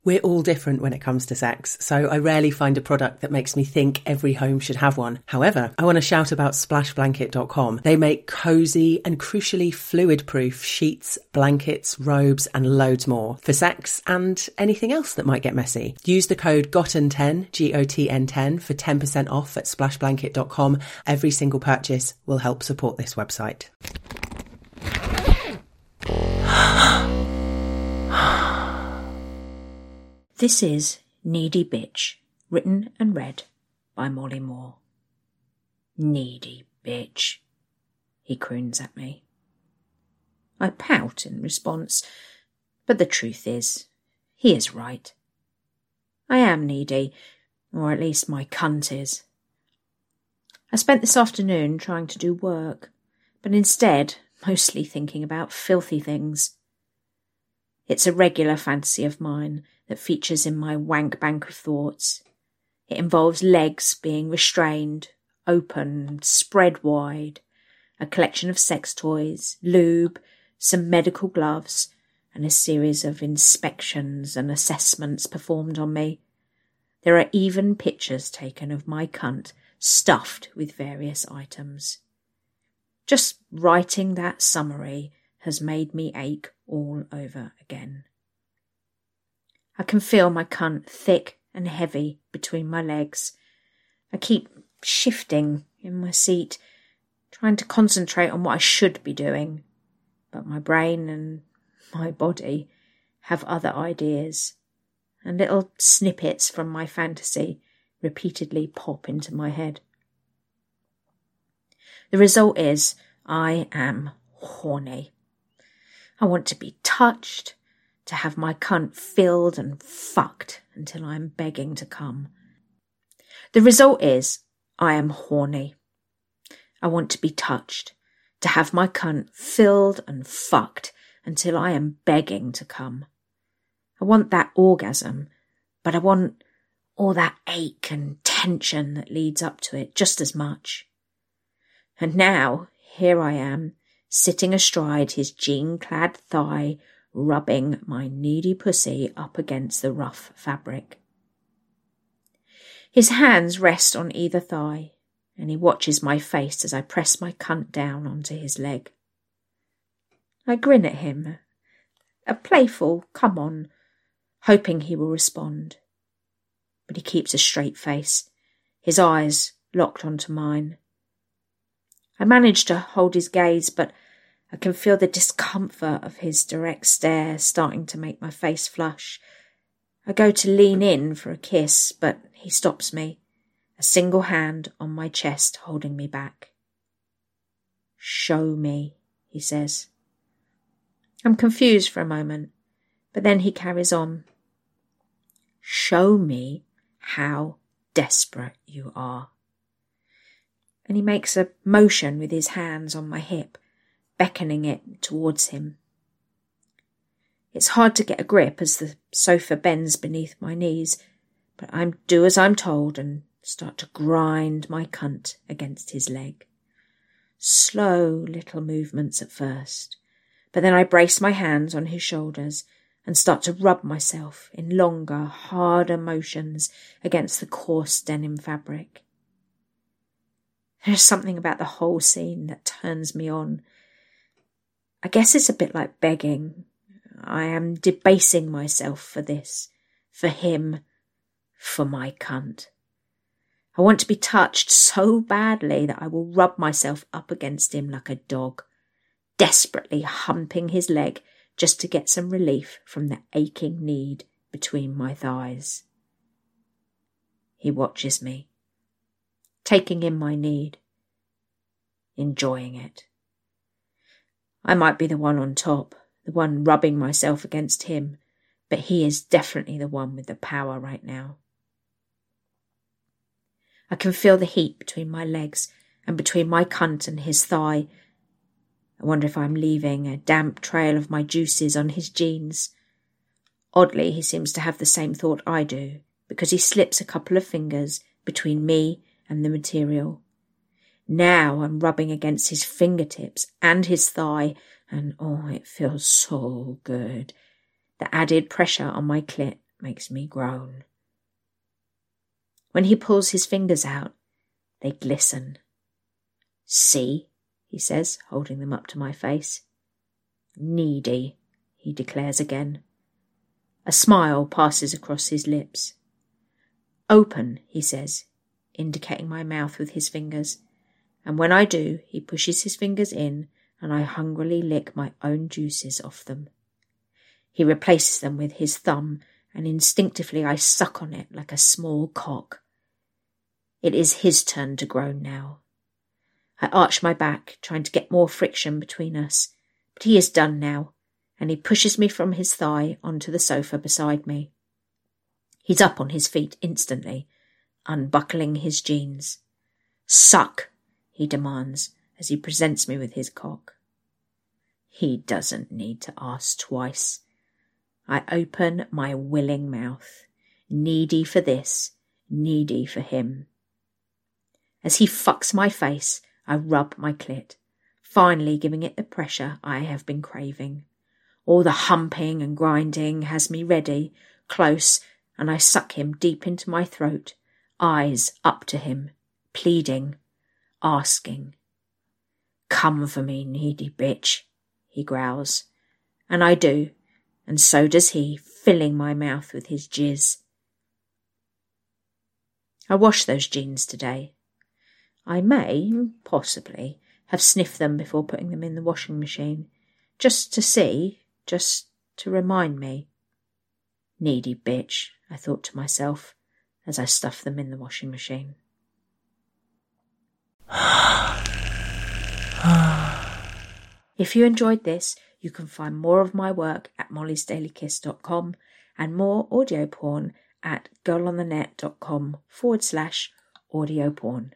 We're all different when it comes to sex, so I rarely find a product that makes me think every home should have one. However, I want to shout about splashblanket.com. They make cozy and crucially fluid-proof sheets, blankets, robes and loads more for sex and anything else that might get messy. Use the code GOTTEN10, GOTN10 for 10% off at splashblanket.com. Every single purchase will help support this website. This is Needy Bitch, written and read by Molly Moore. Needy bitch, he croons at me. I pout in response, but the truth is, he is right. I am needy, or at least my cunt is. I spent this afternoon trying to do work, but instead mostly thinking about filthy things. It's a regular fantasy of mine that features in my wank bank of thoughts. It involves legs being restrained, open, spread wide, a collection of sex toys, lube, some medical gloves, and a series of inspections and assessments performed on me. There are even pictures taken of my cunt stuffed with various items. Just writing that summary has made me ache all over again. I can feel my cunt thick and heavy between my legs. I keep shifting in my seat, trying to concentrate on what I should be doing, but my brain and my body have other ideas, and little snippets from my fantasy repeatedly pop into my head. The result is I am horny. I want to be touched, to have my cunt filled and fucked until I'm begging to come. The result is I am horny. I want to be touched, to have my cunt filled and fucked until I am begging to come. I want that orgasm, but I want all that ache and tension that leads up to it just as much. And now, here I am, sitting astride his jean-clad thigh, rubbing my needy pussy up against the rough fabric. His hands rest on either thigh, and he watches my face as I press my cunt down onto his leg. I grin at him, a playful come on, hoping he will respond. But he keeps a straight face, his eyes locked onto mine. I manage to hold his gaze, but I can feel the discomfort of his direct stare starting to make my face flush. I go to lean in for a kiss, but he stops me, a single hand on my chest holding me back. "Show me," he says. I'm confused for a moment, but then he carries on. "Show me how desperate you are." And he makes a motion with his hands on my hip, beckoning it towards him. It's hard to get a grip as the sofa bends beneath my knees, but I do as I'm told and start to grind my cunt against his leg. Slow little movements at first, but then I brace my hands on his shoulders and start to rub myself in longer, harder motions against the coarse denim fabric. There's something about the whole scene that turns me on. I guess it's a bit like begging. I am debasing myself for this, for him, for my cunt. I want to be touched so badly that I will rub myself up against him like a dog, desperately humping his leg just to get some relief from the aching need between my thighs. He watches me, taking in my need, enjoying it. I might be the one on top, the one rubbing myself against him, but he is definitely the one with the power right now. I can feel the heat between my legs and between my cunt and his thigh. I wonder if I'm leaving a damp trail of my juices on his jeans. Oddly, he seems to have the same thought I do, because he slips a couple of fingers between me and the material. Now I'm rubbing against his fingertips and his thigh, and oh, it feels so good. The added pressure on my clit makes me groan. When he pulls his fingers out, they glisten. See, he says, holding them up to my face. Needy, he declares again. A smile passes across his lips. Open, he says, indicating my mouth with his fingers, and when I do, he pushes his fingers in and I hungrily lick my own juices off them. He replaces them with his thumb, and instinctively I suck on it like a small cock. It is his turn to groan now. I arch my back, trying to get more friction between us, but he is done now, and he pushes me from his thigh onto the sofa beside me. He's up on his feet instantly, unbuckling his jeans. Suck, he demands as he presents me with his cock. He doesn't need to ask twice. I open my willing mouth, needy for this, needy for him. As he fucks my face, I rub my clit, finally giving it the pressure I have been craving. All the humping and grinding has me ready, close, and I suck him deep into my throat, eyes up to him, pleading, asking. Come for me, needy bitch, he growls, and I do, and so does he, filling my mouth with his jizz. I washed those jeans today. I may, possibly, have sniffed them before putting them in the washing machine, just to see, just to remind me. Needy bitch, I thought to myself, as I stuffed them in the washing machine. If you enjoyed this, you can find more of my work at mollysdailykiss.com and more audio porn at girlonthenet.com/audio porn.